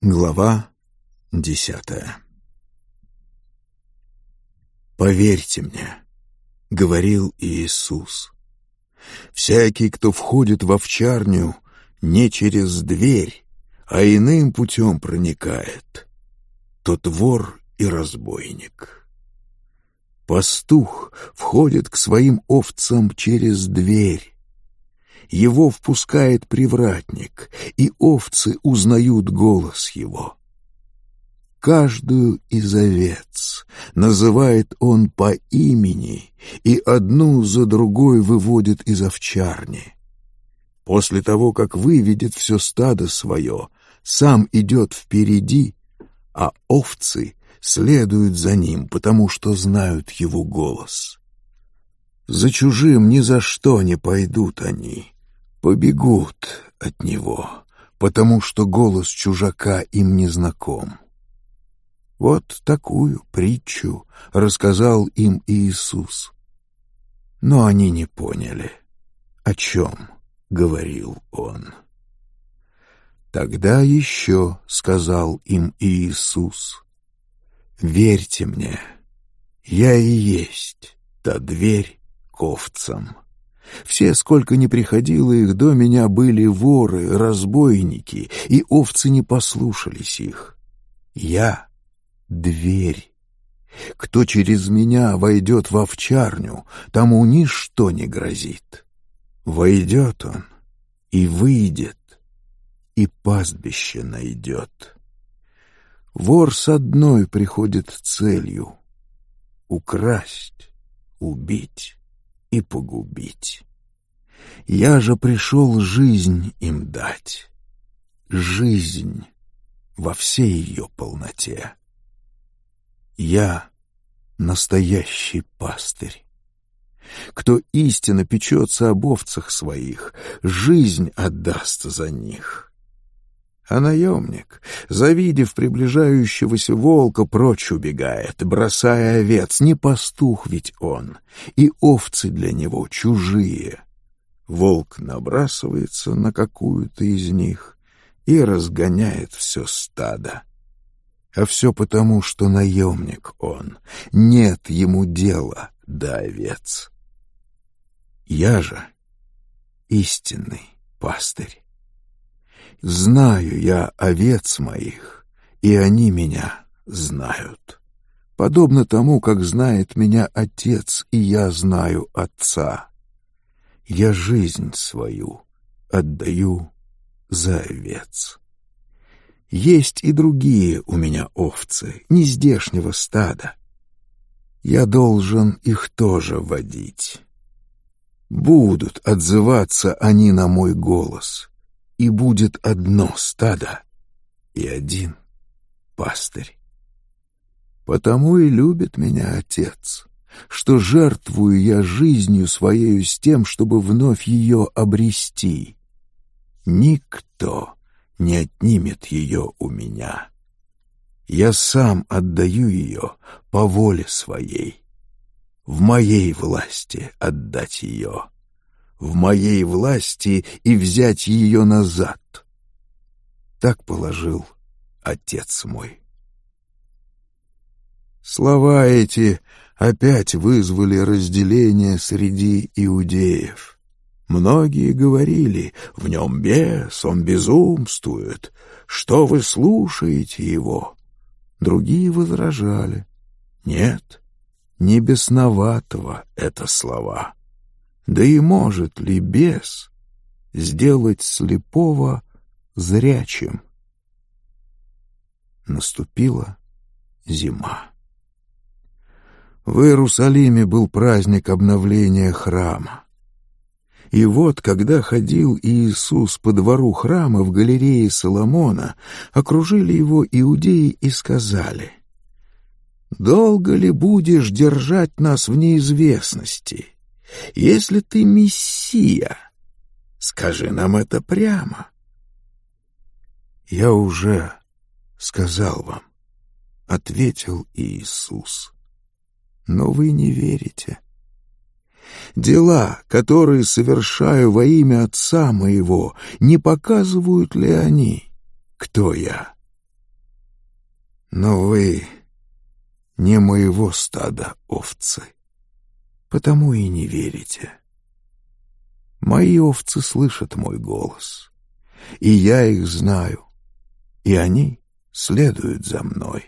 Глава 10. «Поверьте мне, — говорил Иисус, — всякий, кто входит в овчарню не через дверь, а иным путем проникает, тот вор и разбойник. Пастух входит к своим овцам через дверь. Его впускает привратник, и овцы узнают голос его. Каждую из овец называет он по имени и одну за другой выводит из овчарни. После того, как выведет все стадо свое, сам идет впереди, а овцы следуют за ним, потому что знают его голос. За чужим ни за что не пойдут они, побегут от него, потому что голос чужака им не знаком. Вот такую притчу рассказал им Иисус. Но они не поняли, о чем говорил Он. Тогда еще сказал им Иисус: «Верьте мне, я и есть та дверь к овцам. Все, сколько ни приходило их до меня, были воры, разбойники, и овцы не послушались их. Я — дверь. Кто через меня войдет в овчарню, тому ничто не грозит. Войдет он и выйдет, и пастбище найдет. Вор с одной приходит целью — украсть, убить и погубить. Я же пришел жизнь им дать, жизнь во всей ее полноте. Я настоящий пастырь. Кто истинно печется об овцах своих, жизнь отдаст за них. А наемник, завидев приближающегося волка, прочь убегает, бросая овец. Не пастух ведь он, и овцы для него чужие. Волк набрасывается на какую-то из них и разгоняет все стадо. А все потому, что наемник он, нет ему дела до овец. Я же истинный пастырь. Знаю я овец моих, и они меня знают. Подобно тому, как знает меня Отец, и я знаю Отца. Я жизнь свою отдаю за овец. Есть и другие у меня овцы, не здешнего стада. Я должен их тоже водить. Будут отзываться они на мой голос, и будет одно стадо и один пастырь. Потому и любит меня Отец, что жертвую я жизнью своею с тем, чтобы вновь ее обрести. Никто не отнимет ее у меня. Я сам отдаю ее по воле своей. В моей власти отдать ее, в моей власти и взять ее назад. Так положил Отец мой». Слова эти опять вызвали разделение среди иудеев. Многие говорили: «В нем бес, он безумствует. Что вы слушаете его?» Другие возражали: «Нет, не бесноватого это слова. Да и может ли бес сделать слепого зрячим?» Наступила зима. В Иерусалиме был праздник обновления храма. И вот, когда ходил Иисус по двору храма в галерее Соломона, окружили его иудеи и сказали: «Долго ли будешь держать нас в неизвестности? Если ты Мессия, скажи нам это прямо». «Я уже сказал вам», — ответил Иисус, — «но вы не верите. Дела, которые совершаю во имя Отца моего, не показывают ли они, кто я? Но вы не моего стада овцы, потому и не верите. Мои овцы слышат мой голос, и я их знаю, и они следуют за мной.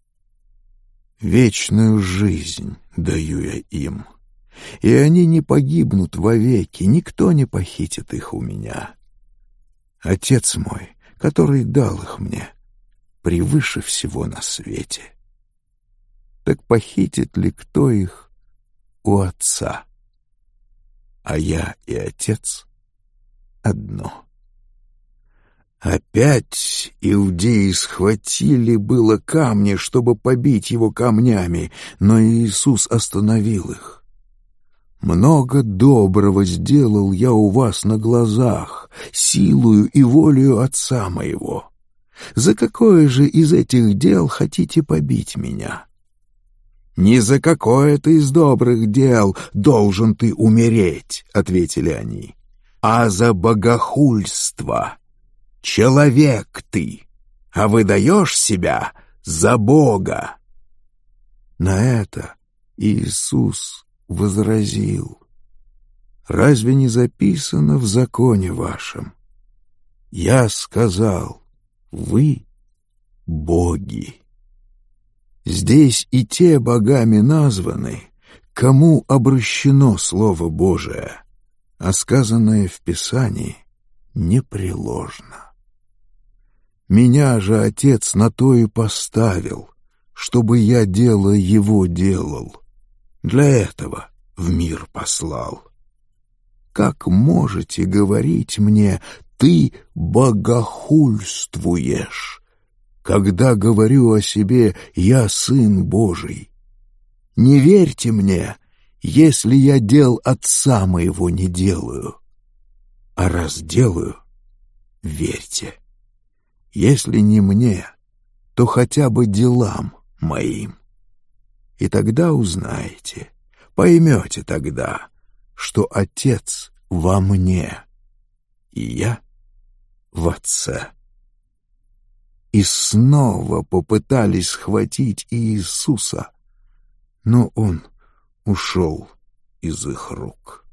Вечную жизнь даю я им, и они не погибнут вовеки, никто не похитит их у меня. Отец мой, который дал их мне, превыше всего на свете. Так похитит ли кто их у отца? А я и отец одно. Опять иудеи схватили было камни, чтобы побить его камнями, но Иисус остановил их. Много доброго сделал я у вас на глазах, силою и волею Отца моего. За какое же из этих дел хотите побить меня? «Не за какое-то из добрых дел должен ты умереть», — ответили они, «а за богохульство. Человек ты, а выдаешь себя за Бога». На это Иисус возразил: «Разве не записано в законе вашем? Я сказал, вы боги. Здесь и те богами названы, кому обращено Слово Божие, а сказанное в Писании непреложно. Меня же Отец на то и поставил, чтобы я дело Его делал. Для этого в мир послал. Как можете говорить мне: ты богохульствуешь, когда говорю о себе: я Сын Божий? Не верьте мне, если я дел Отца моего не делаю. А раз делаю, верьте. Если не мне, то хотя бы делам моим. И тогда узнаете, поймете тогда, что Отец во мне, и я в Отце». И снова попытались схватить Иисуса, но Он ушел из их рук.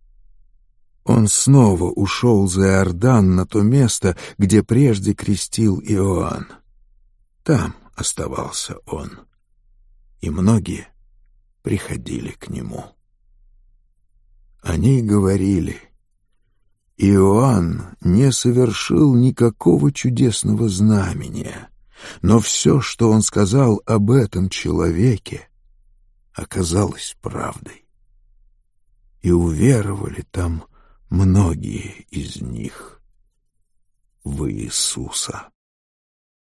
Он снова ушел за Иордан на то место, где прежде крестил Иоанн. Там оставался он, и многие приходили к нему. Они говорили: Иоанн не совершил никакого чудесного знамения, но все, что он сказал об этом человеке, оказалось правдой. И уверовали там многие из них в Иисуса.